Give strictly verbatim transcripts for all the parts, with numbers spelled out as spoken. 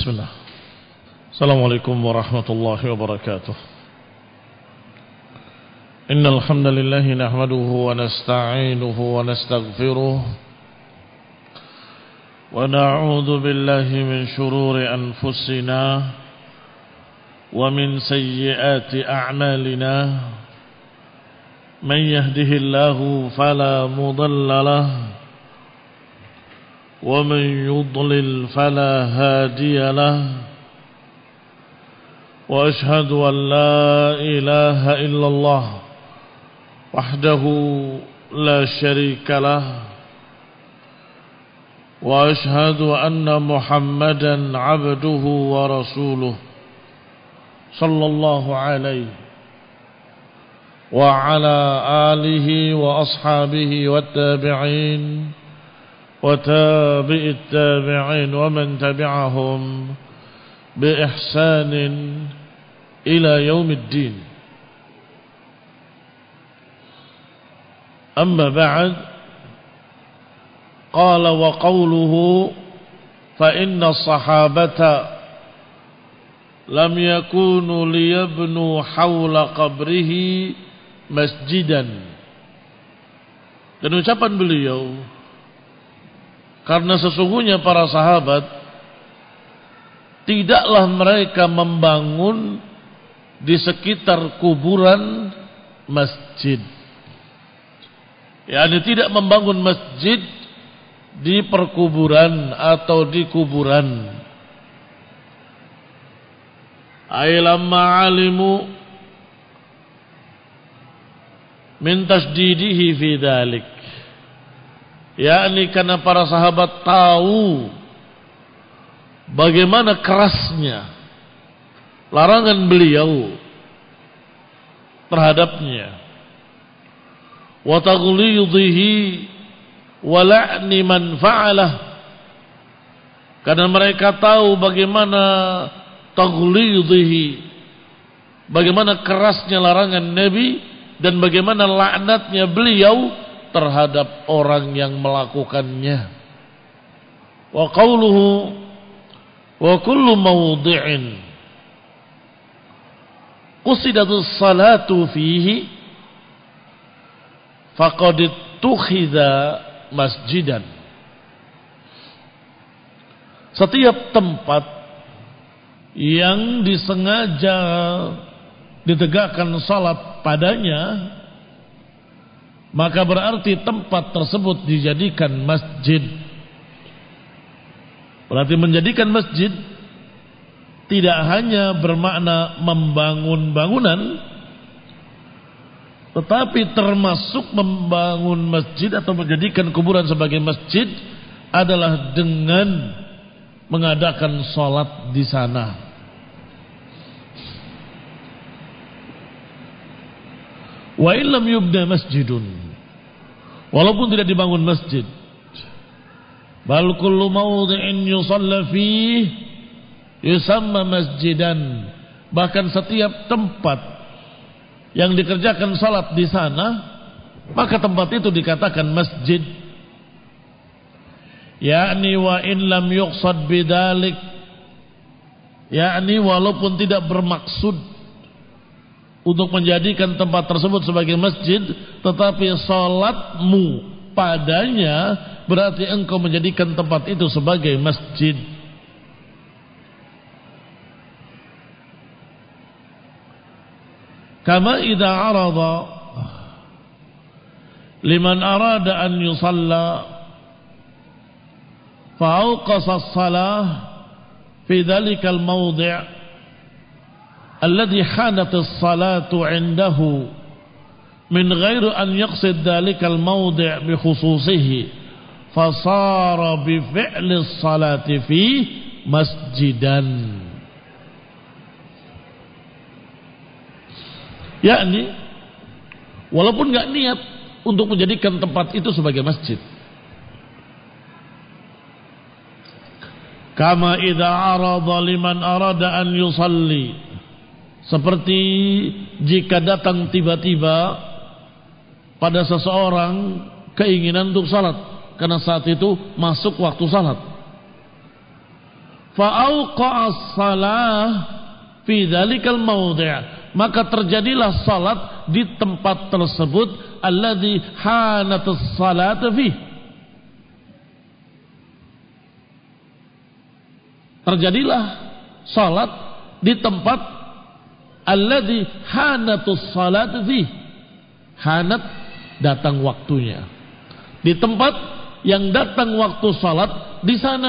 Bismillah. Assalamualaikum warahmatullahi wabarakatuh. Innal hamdalillah nahmaduhu wa nasta'inuhu wa nastaghfiruh wa na'udzu billahi min shururi anfusina wa min sayyiati a'malina. Man yahdihillahu fala mudilla lahu ومن يضلل فلا هادي له وأشهد أن لا إله إلا الله وحده لا شريك له وأشهد أن محمدا عبده ورسوله صلى الله عليه وعلى آله وأصحابه والتابعين وتابع التابعين ومن تبعهم بإحسان إلى يوم الدين. أما بعد، قال وقوله فإن الصحابة لم يكونوا ليبنوا حول قبره مسجدا. Dan ucapan beliau, karena sesungguhnya para sahabat tidaklah mereka membangun di sekitar kuburan masjid. Yani tidak membangun masjid di perkuburan atau di kuburan. Ailamma alimu min tasdidihi fi dzalik. Yakni karena para sahabat tahu bagaimana kerasnya larangan beliau terhadapnya, wa taghlidhihi wa la'ni man fa'alah. Karena mereka tahu bagaimana taghlidhihi, bagaimana kerasnya larangan Nabi dan bagaimana laknatnya beliau terhadap orang yang melakukannya. Wa qawluhu wa kullu mawdi'in qusidatus salatu fihi faqad tukhidha masjidan. Setiap tempat yang disengaja ditegakkan salat padanya, maka berarti tempat tersebut dijadikan masjid. Berarti menjadikan masjid tidak hanya bermakna membangun bangunan, tetapi termasuk membangun masjid atau menjadikan kuburan sebagai masjid adalah dengan mengadakan sholat di sana. Wa illam yubda masjidun, walaupun tidak dibangun masjid, bal kullu mawdi'in yusalla fihi yusamma masjidan, bahkan setiap tempat yang dikerjakan salat di sana, maka tempat itu dikatakan masjid. Yakni wa in lam yuqsad bidzalik, yakni walaupun tidak bermaksud untuk menjadikan tempat tersebut sebagai masjid, tetapi salatmu padanya berarti engkau menjadikan tempat itu sebagai masjid. Kama idza arada liman arada an yusalla fa awqasa as-salah fi dhalikal mawdi' alladhi khanat as-salatu 'indahu min ghairi an yaqsid dhalikal mawdi' bi khususihi fasara bi fi'li as-salati fi masjidan. Yakni walaupun enggak niat untuk menjadikan tempat itu sebagai masjid. Kama idza arada liman arada an yusalli, seperti jika datang tiba-tiba pada seseorang keinginan untuk salat, karena saat itu masuk waktu salat. fa'auqa'as salah fi dzalikal mawdi', maka terjadilah salat di tempat tersebut alladzi hanatus salatu fi, terjadilah salat di tempat alladzi hanatus salatu fi, hanat datang waktunya, di tempat yang datang waktu salat di sana,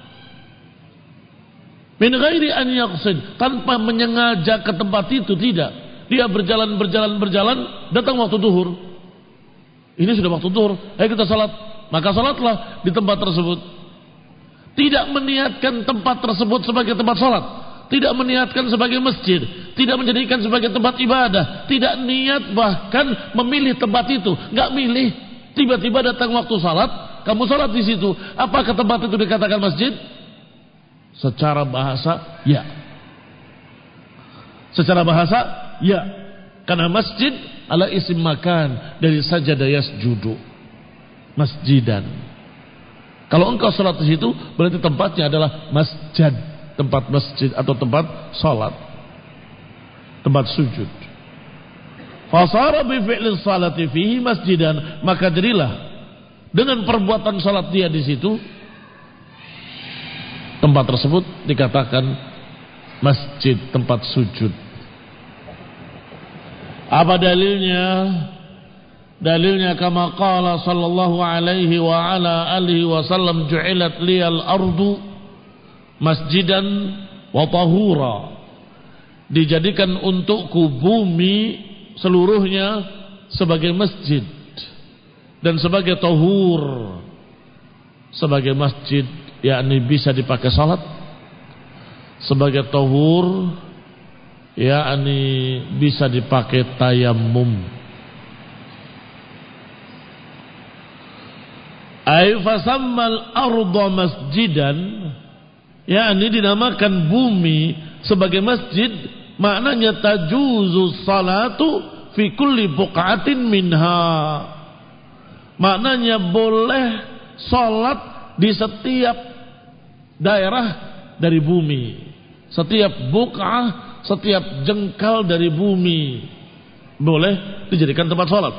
min ghairi an yaqsid, tanpa menyengaja ke tempat itu, tidak, dia berjalan berjalan berjalan datang waktu zuhur, ini sudah waktu zuhur, ayo kita salat, maka salatlah di tempat tersebut, tidak meniatkan tempat tersebut sebagai tempat salat, tidak meniatkan sebagai masjid, tidak menjadikan sebagai tempat ibadah, tidak niat bahkan memilih tempat itu, nggak milih, tiba-tiba datang waktu salat, kamu salat di situ, apakah tempat itu dikatakan masjid? Secara bahasa ya, secara bahasa ya, karena masjid ala isim makan dari sajada yasjudu, masjidan. Kalau engkau salat di situ berarti tempatnya adalah masjid, tempat masjid atau tempat salat, tempat sujud. Fasara bi fi'li salati fihi masjidan, maka jadilah dengan perbuatan salat dia di situ, tempat tersebut dikatakan masjid, tempat sujud. Apa dalilnya? Dalilnya kama qala sallallahu alaihi wa ala alihi wasallam, ju'ilat liyal ardu masjidan wa tahura, dijadikan untukku bumi seluruhnya sebagai masjid dan sebagai tahur, sebagai masjid yakni bisa dipakai salat, sebagai tahur yakni bisa dipakai tayammum. Ay fasammal arda masjidan, yakni dinamakan bumi sebagai masjid, maknanya tajuzu salatu fi kulli buqatin minha, maknanya boleh salat di setiap daerah dari bumi, setiap buq'ah, setiap jengkal dari bumi boleh dijadikan tempat salat,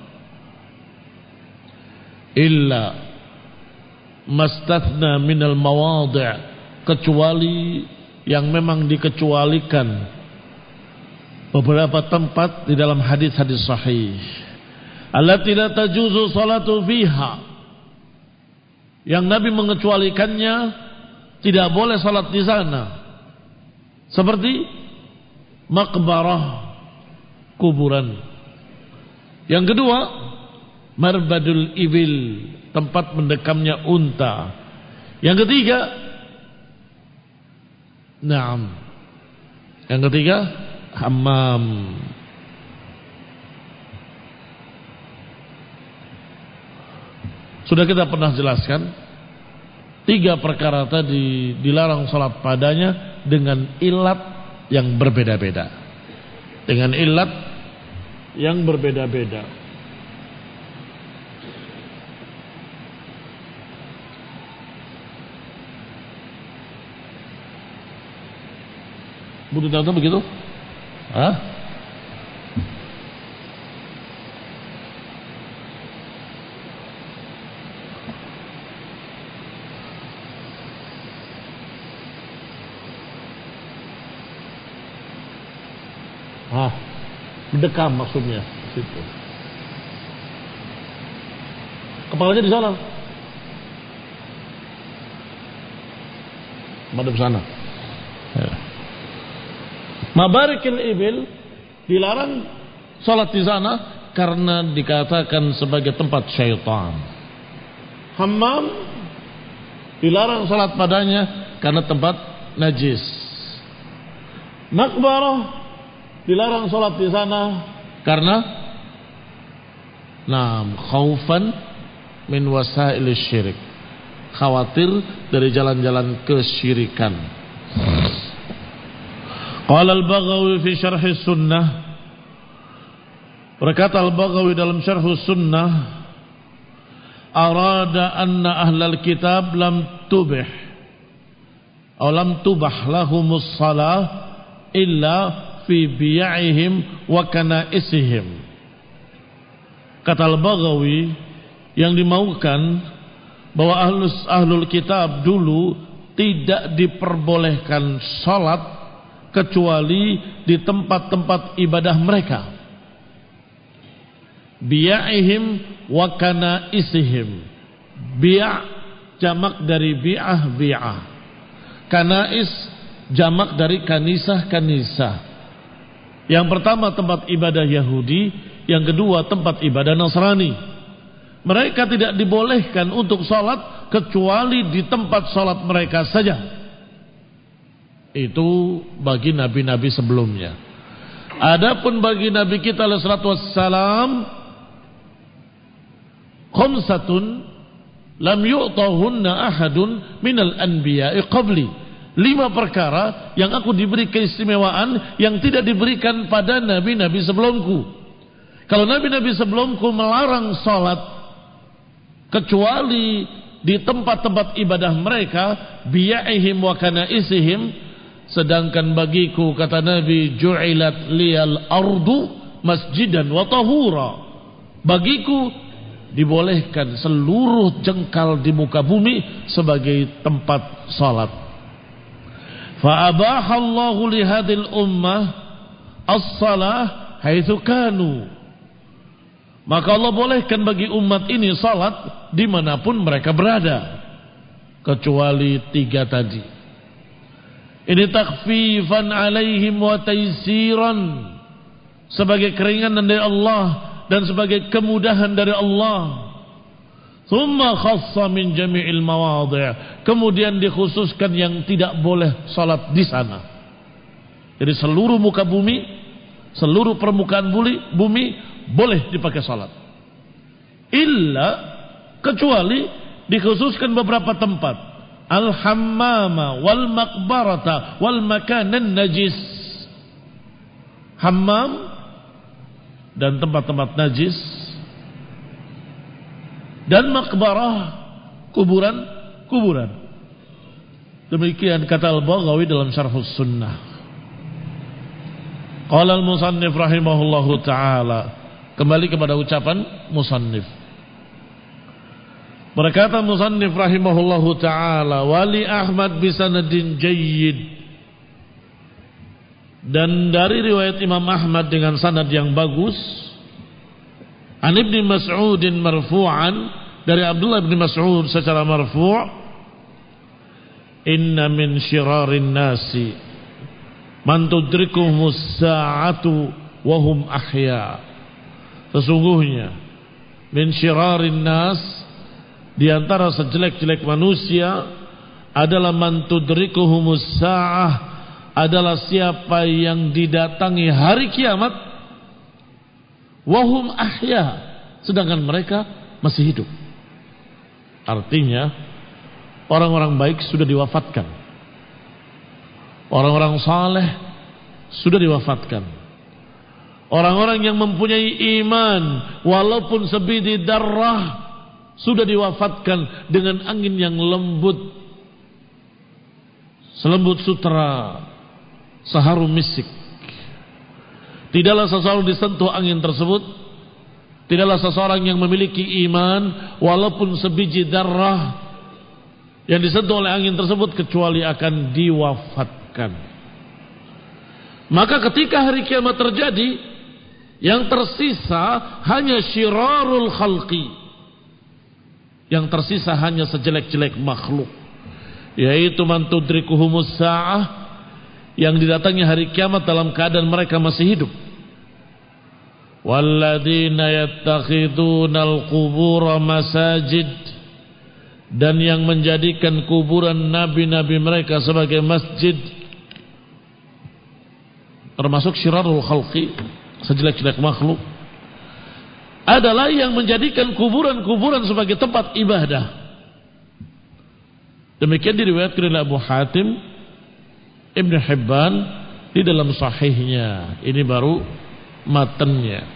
illa mastathna minal mawadhi', kecuali yang memang dikecualikan beberapa tempat di dalam hadis-hadis sahih, allati la tajuzu salatu fiha, yang Nabi mengecualikannya tidak boleh salat di sana, seperti maqbarah, kuburan. Yang kedua, marbadul ibil, tempat mendekamnya unta. Yang ketiga, naam, yang ketiga hammam. Sudah kita pernah jelaskan, tiga perkara tadi dilarang salat padanya dengan ilat yang berbeda-beda, dengan ilat yang berbeda-beda. Butuh tahu begitu? Hah? Ah, mendekam maksudnya situ. Kepalanya di sana. Madhab sana. Ya. Mabarikil ibil dilarang salat di sana karena dikatakan sebagai tempat syaitan. Hammam dilarang salat padanya karena tempat najis. Maqbarah dilarang salat di sana karena nam khaufan min wasail syirik, khawatir dari jalan-jalan kesyirikan. Qala al-Baghawi fi syarh sunnah, berkata al-Baghawi dalam syarh sunnah, arada anna ahlal kitab lam tubih alam tubah lahumus salah illa fi biya'ihim wa kana'isihim. Kata Al-Baghawi, yang dimaukan bahwa ahlus, ahlul kitab dulu tidak diperbolehkan salat kecuali di tempat-tempat ibadah mereka. Biya'ihim wa kana'isihim. Bi'a' jamak dari bi'ah bi'ah. Kana'is jamak dari kanisah-kanisah. Yang pertama tempat ibadah Yahudi, yang kedua tempat ibadah Nasrani. Mereka tidak dibolehkan untuk salat kecuali di tempat salat mereka saja. Itu bagi nabi-nabi sebelumnya. Adapun bagi Nabi kita alaihi salatu wassalam, khamsatun lam yu'tahunna ahadun minal anbiya'i qabli. Lima perkara yang aku diberi keistimewaan yang tidak diberikan pada nabi-nabi sebelumku. Kalau nabi-nabi sebelumku melarang salat kecuali di tempat-tempat ibadah mereka, biya'ihim wa kana'isihim, sedangkan bagiku, kata Nabi, ju'ilat liyal ardu masjidan wa tahura. Bagiku dibolehkan seluruh jengkal di muka bumi sebagai tempat salat. Fa abahallahu li hadhil ummah as-salah haitsu kanu. Maka Allah bolehkan bagi umat ini salat dimanapun mereka berada, kecuali tiga tadi. Ini takhfifan alaihim wa taysiran, sebagai keringanan dari Allah dan sebagai kemudahan dari Allah. Thumma khassa min jami'il mawadhi', kemudian dikhususkan yang tidak boleh salat di sana. Jadi seluruh muka bumi, seluruh permukaan bumi boleh dipakai salat. Illa, kecuali dikhususkan beberapa tempat. Al-hammama wal maqbarata wal makanan najis. Hammam dan tempat-tempat najis, dan maqbarah, kuburan-kuburan. Demikian kata Al-Baghawi dalam Syarhus Sunnah. Qala al-musannif rahimahullahu ta'ala, kembali kepada ucapan musannif. Berkata musannif rahimahullahu ta'ala, wali Ahmad bisanadin jayyid, dan dari riwayat Imam Ahmad dengan sanad yang bagus, an Ibnu Mas'udin marfu'an, dari Abdullah bin Mas'ud secara marfu', inna min syirarin nasi man tudrikuhumus sa'atu wa hum ahya. Sesungguhnya min syirarin nas, di antara sejelek-jelek manusia adalah man tudrikuhumus sa'ah, adalah siapa yang didatangi hari kiamat wahum ahya, sedangkan mereka masih hidup. Artinya orang-orang baik sudah diwafatkan, orang-orang saleh sudah diwafatkan, orang-orang yang mempunyai iman walaupun sebidi darrah sudah diwafatkan dengan angin yang lembut, selembut sutra, seharum misik. Tidaklah seseorang disentuh angin tersebut, tidaklah seseorang yang memiliki iman walaupun sebiji darah yang disentuh oleh angin tersebut kecuali akan diwafatkan. Maka ketika hari kiamat terjadi, yang tersisa hanya syirarul khalqi, yang tersisa hanya sejelek-jelek makhluk, yaitu man tudrikuhumus sa'ah, yang didatangi hari kiamat dalam keadaan mereka masih hidup. Walladzina yattakhidunal qubura masajid, dan yang menjadikan kuburan nabi-nabi mereka sebagai masjid, termasuk syirarul khalqi, sejelek-jelek makhluk, adalah yang menjadikan kuburan-kuburan sebagai tempat ibadah. Demikian diriwayatkan oleh Abu Hatim, Ibnu Hibban di dalam sahihnya. Ini baru matanya.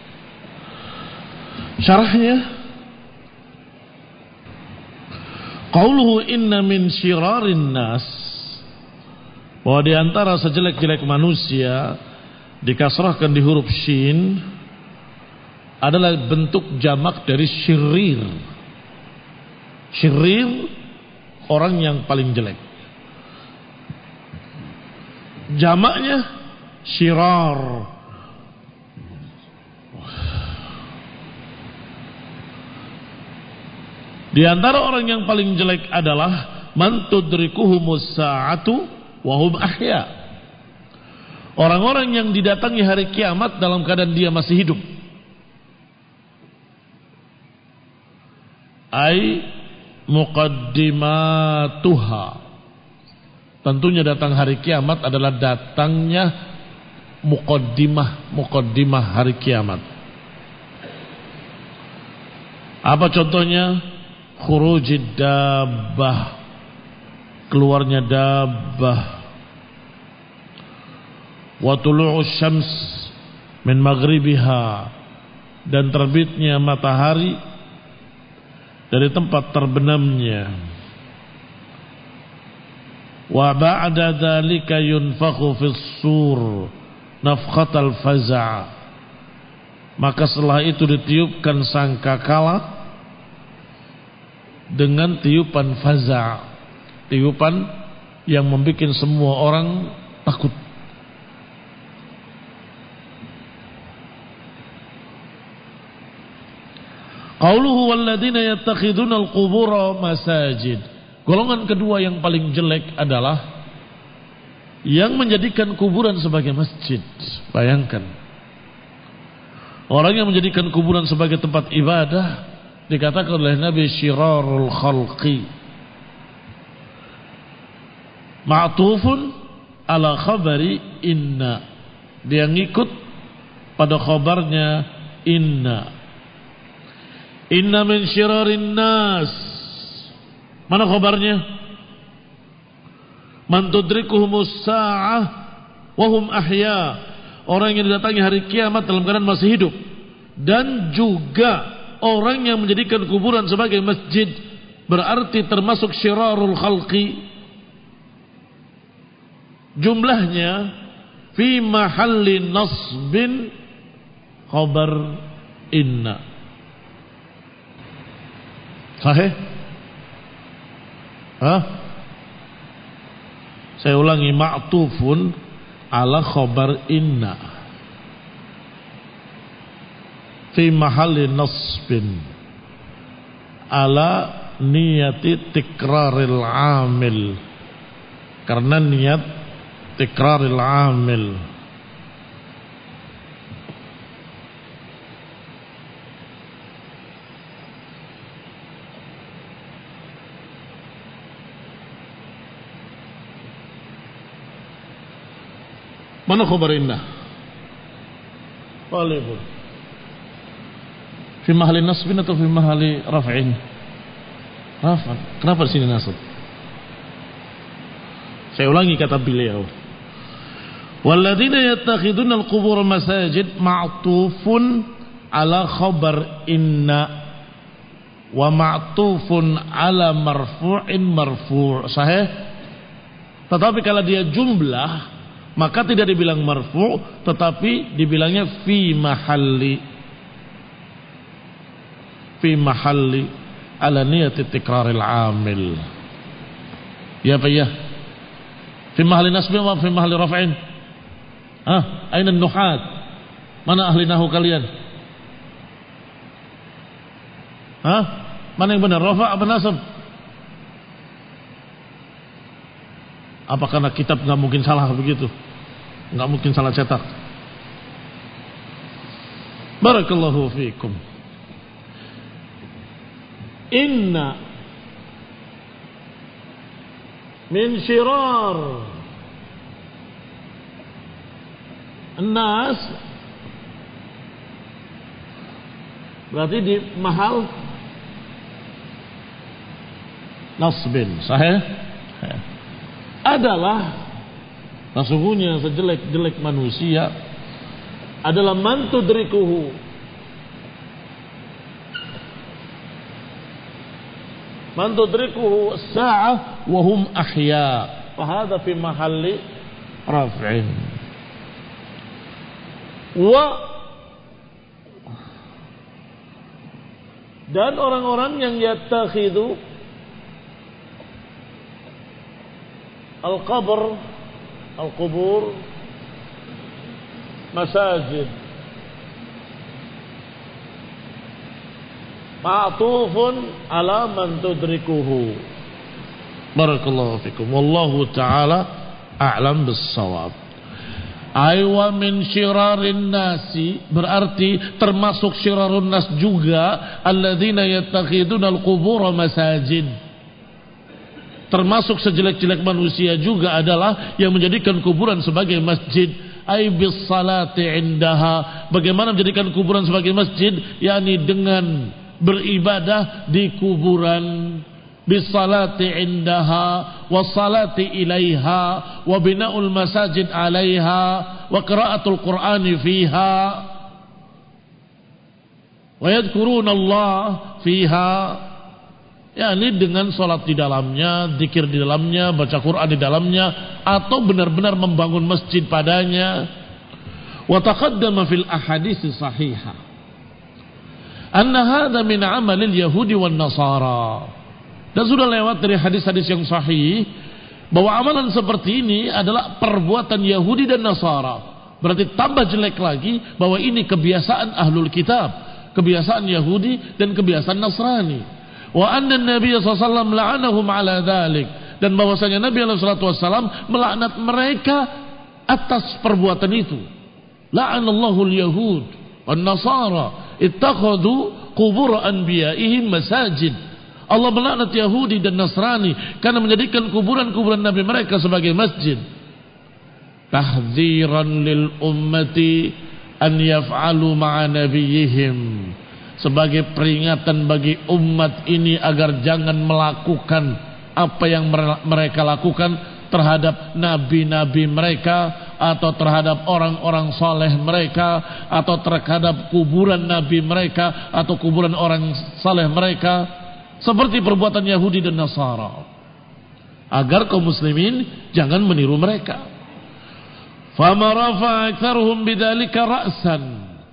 Syarahnya, qauluhu inna min syirarin nas, bahwa di antara sejelek-jelek manusia dikasrahkan di huruf shin adalah bentuk jamak dari syirir. Syirir orang yang paling jelek. Jamaknya syirar. Di antara orang yang paling jelek adalah man tudrikuhumus sa'atu wa hum ahya. Orang-orang yang didatangi hari kiamat dalam keadaan dia masih hidup. Ai muqaddimatuha. Tentunya datang hari kiamat adalah datangnya muqaddimah, muqaddimah hari kiamat. Apa contohnya? Khurujid dabbah, keluarnya dabbah. Wa tulu'us syams min maghribiha, dan terbitnya matahari dari tempat terbenamnya. Wa ba'da dzalika yunfakhu fis sur nafkhatal faza', maka setelah itu ditiupkan sangkakala dengan tiupan faza', tiupan yang membuat semua orang takut. Qauluhu walladzina yattakhiduna al-qubura masajid. Golongan kedua yang paling jelek adalah yang menjadikan kuburan sebagai masjid. Bayangkan, orang yang menjadikan kuburan sebagai tempat ibadah dikatakan oleh Nabi syirarul khalqi, ma'tufun ala khabari inna, dia ngikut pada khabarnya inna. Inna min syirarin nas, mana khabarnya? Man tudrikuhumus sa'ah wa hum ahya, orang yang didatangi hari kiamat dalam keadaan masih hidup. Dan juga orang yang menjadikan kuburan sebagai masjid berarti termasuk syirarul khalqi. Jumlahnya fi mahalli nasbin khabar inna. Sahih? Hah? Saya ulangi, ma'tufun ala khabar inna fi mahalli nasbin ala niyati tikraril amil, karena niat tikraril amil. Mana khabar inna? Walibun fi mahalli nasbin atau fi mahalli raf'in? Raf'an. Kenapa di sini nasab? Saya ulangi kata beliau. Walladzina yattakhiduna al-qubur masajid ma'tufun ala khabar inna wa ma'tufun ala marfu'in marfu'. Sahih? Tetapi kalau dia jumlah maka tidak dibilang marfu', tetapi dibilangnya fi mahalli fi mahalli ala niyati tikraril amil. Ya apa ya? Fi mahalli nasbin wa fi mahalli raf'in? Ah, aina nuhat? Mana ahli nahu kalian? Hah? Mana yang benar, rafa' apa nasab? Apa karena kitab enggak mungkin salah begitu? Enggak mungkin salah cetak. Barakallahu fiikum. Inna min syirar nas, berarti di mahal nasbin. Sahih? Adalah sesungguhnya sejelek-jelek manusia adalah man tudrikuhu, man tudrikuhu as-sa'ah wa hum ahya. Fa hadha fi mahalli raf'in. Wa dan orang-orang yang yattakhidu al-qabr al-qubur masajid ma'tufun ala man tudrikuhu. Barakallahu fikum. Wallahu ta'ala a'lam bis-shawab. Aywa min syirarin nasi, berarti termasuk syirarun nas juga alladzina yattakhiduna al-qubur masajid. Termasuk sejelek-jelek manusia juga adalah yang menjadikan kuburan sebagai masjid. Ay bis salati indaha, bagaimana menjadikan kuburan sebagai masjid, yakni dengan beribadah di kuburan. Bisalati indaha wassalati ilaiha wa bina'ul masajid alaiha wa qiraatul qur'ani fiha wa yadhkuruna Allah fiha, yakni dengan salat di dalamnya, zikir di dalamnya, baca Quran di dalamnya, atau benar-benar membangun masjid padanya. Wa taqaddama fil ahadits sahihah anna hadza min amalil yahudi wan nasara. Dan sudah lewat dari hadis-hadis yang sahih bahwa amalan seperti ini adalah perbuatan Yahudi dan Nasara. Berarti tambah jelek lagi bahwa ini kebiasaan ahlul kitab, kebiasaan Yahudi dan kebiasaan Nasrani. Wa anna Nabi sallallahu alaihi wasallam la'anahum ala dzalik, dan bahwasanya Nabi sallallahu alaihi wasallam melaknat mereka atas perbuatan itu. La'anallahu al-yahud wan nasara ittakhadhu qubur anbiya'ihim masajid. Allah melaknat Yahudi dan Nasrani karena menjadikan kuburan-kuburan Nabi mereka sebagai masjid. Tahdziran lil ummati an yaf'alu ma'a nabiyihim, sebagai peringatan bagi umat ini agar jangan melakukan apa yang mereka lakukan terhadap nabi-nabi mereka, atau terhadap orang-orang saleh mereka, atau terhadap kuburan nabi mereka atau kuburan orang saleh mereka, seperti perbuatan Yahudi dan Nasara, agar kaum muslimin jangan meniru mereka. Fama rafa'a aktsaruhum bidzalika ra'san.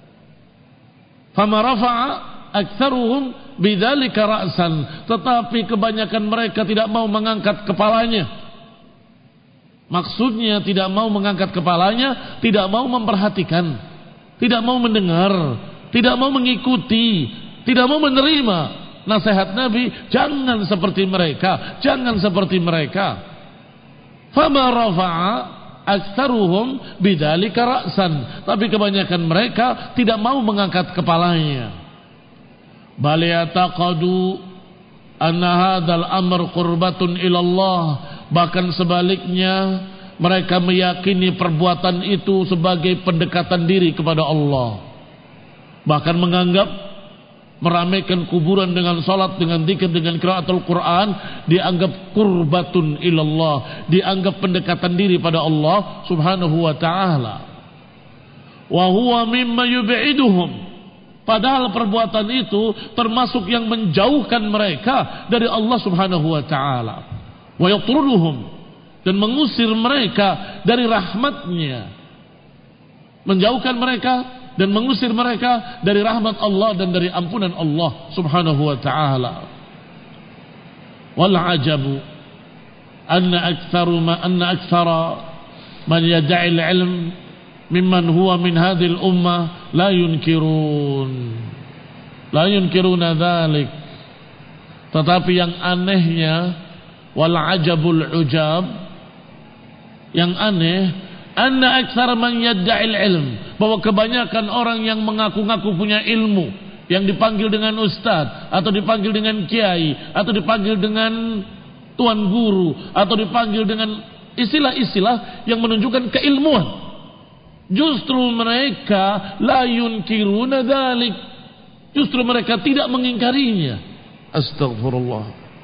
Fama rafa'a aktsaruhum bidzalika ra'san. Tetapi kebanyakan mereka tidak mau mengangkat kepalanya. Maksudnya tidak mau mengangkat kepalanya, tidak mau memperhatikan, tidak mau mendengar, tidak mau mengikuti, tidak mau menerima nasihat Nabi. Jangan seperti mereka, jangan seperti mereka. Fama rafa'a aktsaruhum bidzalika ra'san. Tapi kebanyakan mereka tidak mau mengangkat kepalanya. Bal yataqadu anna hadzal amr qurbatun ila Allah. Bahkan sebaliknya, mereka meyakini perbuatan itu sebagai pendekatan diri kepada Allah. Bahkan menganggap meramaikan kuburan dengan salat, dengan zikir, dengan qiraatul Quran dianggap qurbatun ilallah, dianggap pendekatan diri pada Allah Subhanahu wa taala. Wa huwa mimma yub'iduhum, padahal perbuatan itu termasuk yang menjauhkan mereka dari Allah Subhanahu wa taala. Wa yatruduhum, dan mengusir mereka dari rahmatnya, menjauhkan mereka dan mengusir mereka dari rahmat Allah dan dari ampunan Allah Subhanahu wa taala. Wal ajabu anna aktsaru ma anna aktsara man yad'i al-'ilm mimman huwa min hadhihi al-ummah la yunkirun la yunkiruna dzalik. Tetapi yang anehnya, wal ajabul ujab, yang aneh, anna aktsara man yad'il ilm, bahwa kebanyakan orang yang mengaku-ngaku punya ilmu, yang dipanggil dengan ustadz, atau dipanggil dengan kiai, atau dipanggil dengan tuan guru, atau dipanggil dengan istilah-istilah yang menunjukkan keilmuan, justru mereka la yunkiruna dzalik, justru mereka tidak mengingkarinya. Astagfirullah,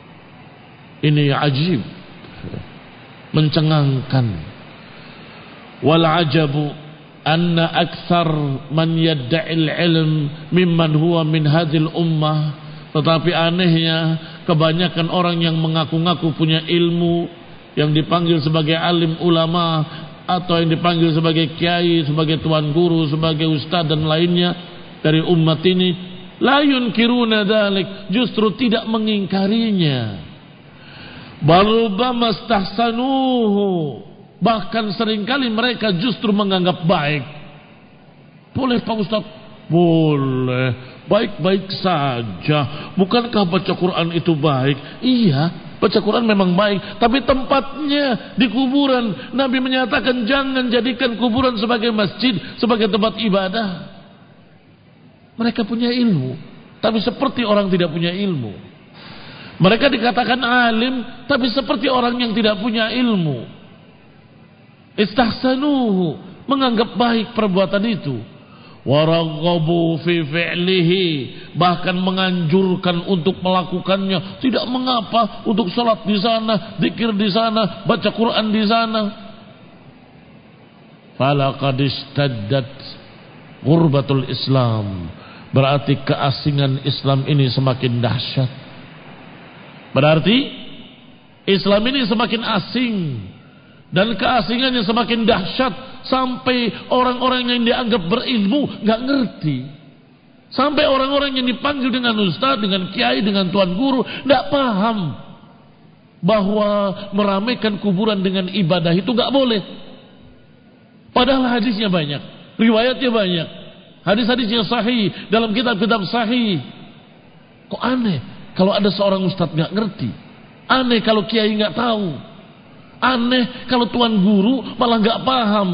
ini ajib, mencengangkan. Wal ajabu anna aktsar man yadda'il ilm mimman huwa min hadhil ummah, tetapi anehnya kebanyakan orang yang mengaku-ngaku punya ilmu, yang dipanggil sebagai alim ulama atau yang dipanggil sebagai kiai, sebagai tuan guru, sebagai ustaz dan lainnya dari umat ini, la yunkiruna dzalik, justru tidak mengingkarinya. Bal rubbama istahsanuhu, bahkan seringkali mereka justru menganggap baik. Boleh Pak Ustaz? Boleh, baik-baik saja. Bukankah baca Quran itu baik? Iya, baca Quran memang baik, tapi tempatnya di kuburan. Nabi menyatakan jangan jadikan kuburan sebagai masjid, sebagai tempat ibadah. Mereka punya ilmu, tapi seperti orang tidak punya ilmu. Mereka dikatakan alim, tapi seperti orang yang tidak punya ilmu. Istahsanuhu, menganggap baik perbuatan itu. Waraghabu fi fi'lihi, bahkan menganjurkan untuk melakukannya. Tidak mengapa untuk salat di sana, zikir di sana, baca Quran di sana. Falaqad istaddat ghurbatul Islam, berarti keasingan Islam ini semakin dahsyat. Berarti Islam ini semakin asing dan keasingannya semakin dahsyat, sampai orang-orang yang dianggap berilmu nggak ngerti, sampai orang-orang yang dipanggil dengan ustaz, dengan kiai, dengan tuan guru nggak paham bahwa meramaikan kuburan dengan ibadah itu nggak boleh. Padahal hadisnya banyak, riwayatnya banyak, hadis-hadisnya sahih dalam kitab-kitab sahih. Kok aneh kalau ada seorang ustaz nggak ngerti, aneh kalau kiai nggak tahu, aneh kalau tuan guru malah nggak paham.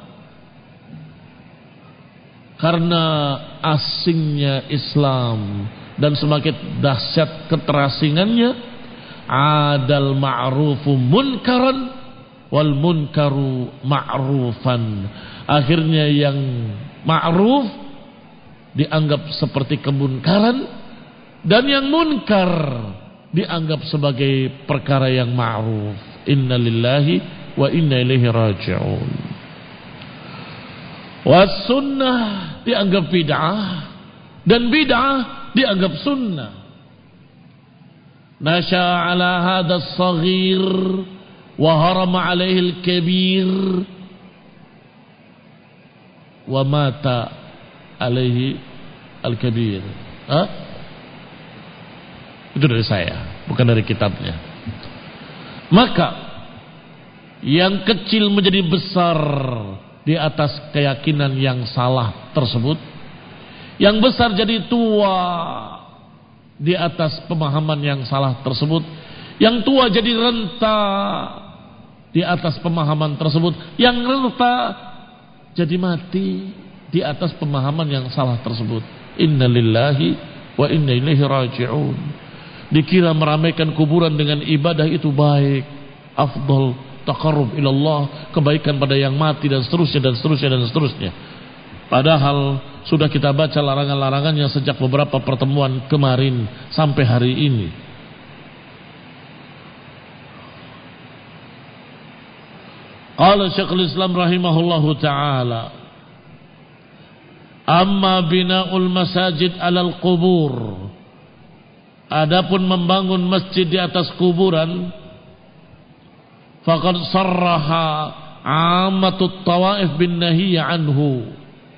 Karena asingnya Islam dan semakin dahsyat keterasingannya, adal ma'rufu munkaran wal munkaru ma'rufan. Akhirnya yang ma'ruf dianggap seperti kemunkaran, dan yang munkar dianggap sebagai perkara yang ma'ruf. Inna lillahi wa inna ilaihi raji'un. Was sunnah dianggap bid'ah, dan bid'ah dianggap sunnah. Nasha ala hadha as-saghir wa harama alaihi al-kabir wa mata alaihi al-kabir. Hah? Itu dari saya, bukan dari kitabnya. Maka yang kecil menjadi besar di atas keyakinan yang salah tersebut, yang besar jadi tua di atas pemahaman yang salah tersebut, yang tua jadi renta di atas pemahaman tersebut, yang renta jadi mati di atas pemahaman yang salah tersebut. Inna lillahi wa inna ilaihi raji'un. Dikira meramaikan kuburan dengan ibadah itu baik, afdal, taqarrub ilallah, kebaikan pada yang mati, dan seterusnya dan seterusnya dan seterusnya. Padahal sudah kita baca larangan-larangannya sejak beberapa pertemuan kemarin sampai hari ini. Qala Syekhul Islam rahimahullahu ta'ala, amma bina'ul masajid alal qubur, adapun membangun masjid di atas kuburan, faqad sarraha ammatut tawaif bin nahiyya anhu.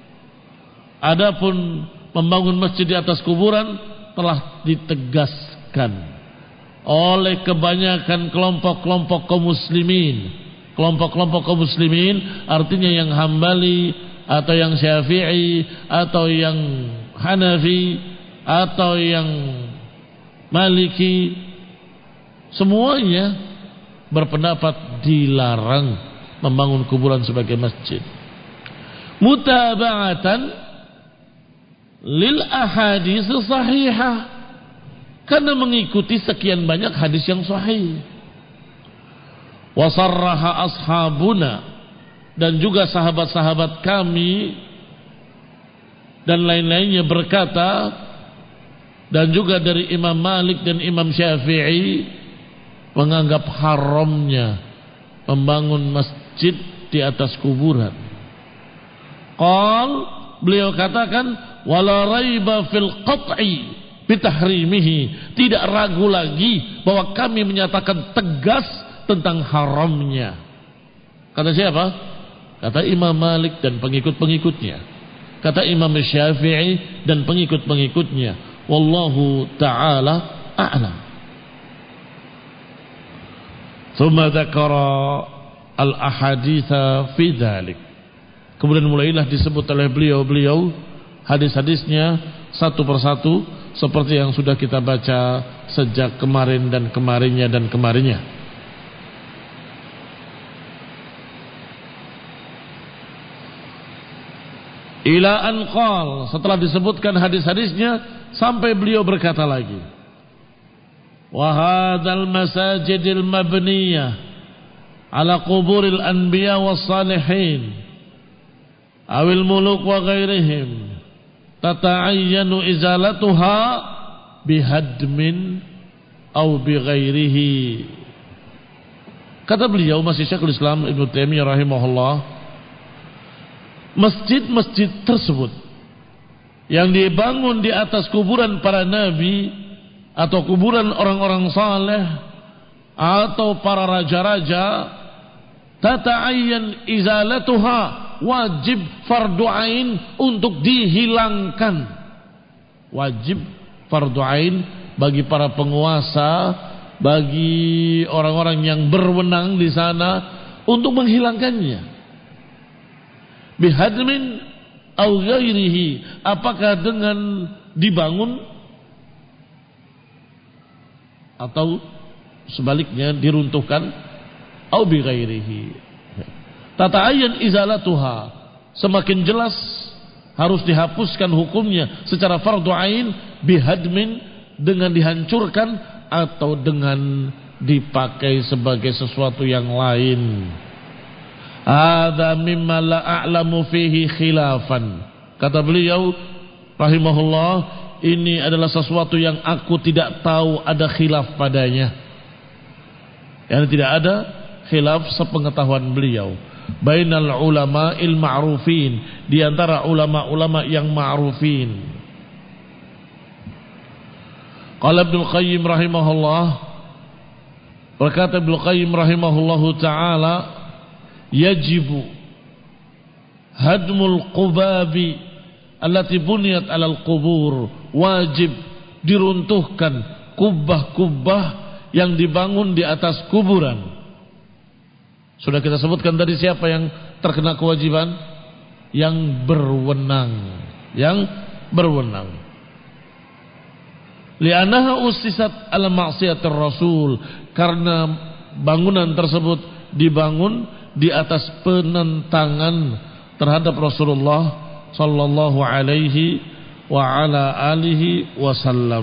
Adapun membangun masjid di atas kuburan telah ditegaskan oleh kebanyakan kelompok-kelompok kaum muslimin. Kelompok-kelompok kaum muslimin artinya yang Hambali atau yang Syafi'i atau yang Hanafi atau yang Maliki, semuanya berpendapat dilarang membangun kuburan sebagai masjid. Mutaba'atan lil ahadits sahihah, karena mengikuti sekian banyak hadis yang sahih. Wa sarraha ashabuna, dan juga sahabat-sahabat kami dan lain-lainnya berkata, dan juga dari Imam Malik dan Imam Syafi'i menganggap haramnya membangun masjid di atas kuburan. Qal, beliau katakan, wala raiba fil qat'i bitahrimihi, tidak ragu lagi bahwa kami menyatakan tegas tentang haramnya. Kata siapa? kata Imam Malik dan pengikut-pengikutnya, kata Imam Syafi'i dan pengikut-pengikutnya. Wallahu ta'ala a'lam. Thumma dzakara al-ahaditha fi dzalik. Kemudian mulailah disebut oleh beliau-beliau hadis-hadisnya satu persatu seperti yang sudah kita baca sejak kemarin dan kemarinnya dan kemarinnya. Ila an qal, setelah disebutkan hadis-hadisnya sampai beliau berkata lagi, wa hadzal masajidil mabniyah ala quburil anbiya was salihin awil muluk wa ghairihim tata'ayyanu izalatuha bihadmin aw bighairihi. Kata beliau, masih Syekhul Islam Ibnu Taimiyah rahimahullah, masjid-masjid tersebut yang dibangun di atas kuburan para nabi atau kuburan orang-orang saleh atau para raja-raja, tata'ayyan izalatuha, wajib fardu ain untuk dihilangkan. Wajib fardu ain bagi para penguasa, bagi orang-orang yang berwenang di sana untuk menghilangkannya. Bihadmin au ghairihi, apakah dengan dibangun atau sebaliknya diruntuhkan, au bi ghairihi. Tata'ayyan izalatuha, semakin jelas harus dihapuskan hukumnya secara fardu ain, bihadmin dengan dihancurkan atau dengan dipakai sebagai sesuatu yang lain. Hadza mimma la a'lamu fihi khilafan. Kata beliau rahimahullah, ini adalah sesuatu yang aku tidak tahu ada khilaf padanya. Yang tidak ada khilaf sepengetahuan beliau. Bainal ulama il ma'rufin, di antara ulama-ulama yang ma'rufin. Qala Ibnu Qayyim rahimahullah, berkata Ibnu Qayyim rahimahullahu taala, yajibu hadmul qubabi allati buniyat alal qubur, wajib diruntuhkan kubah-kubah yang dibangun di atas kuburan. Sudah kita sebutkan tadi siapa yang terkena kewajiban? Yang berwenang, yang berwenang. Li'annaha usisat ala ma'siyatir rasul, karena bangunan tersebut dibangun di atas penentangan terhadap Rasulullah sallallahu alaihi wa ala alihi wasallam.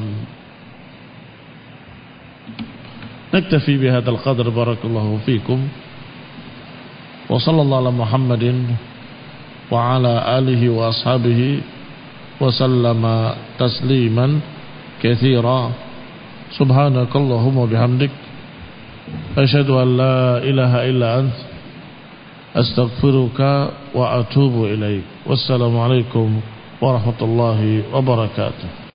Naktafi bihadzal qadr, barakallahu fikum. Wa sallallahu ala Muhammadin wa ala alihi wa ashabihi wa sallama tasliman katsira. Subhanakallahumma bihamdik, asyhadu an la ilaha illa ant, astaghfiruka wa atubu ilaik. Wassalamu alaikum warahmatullahi wabarakatuh.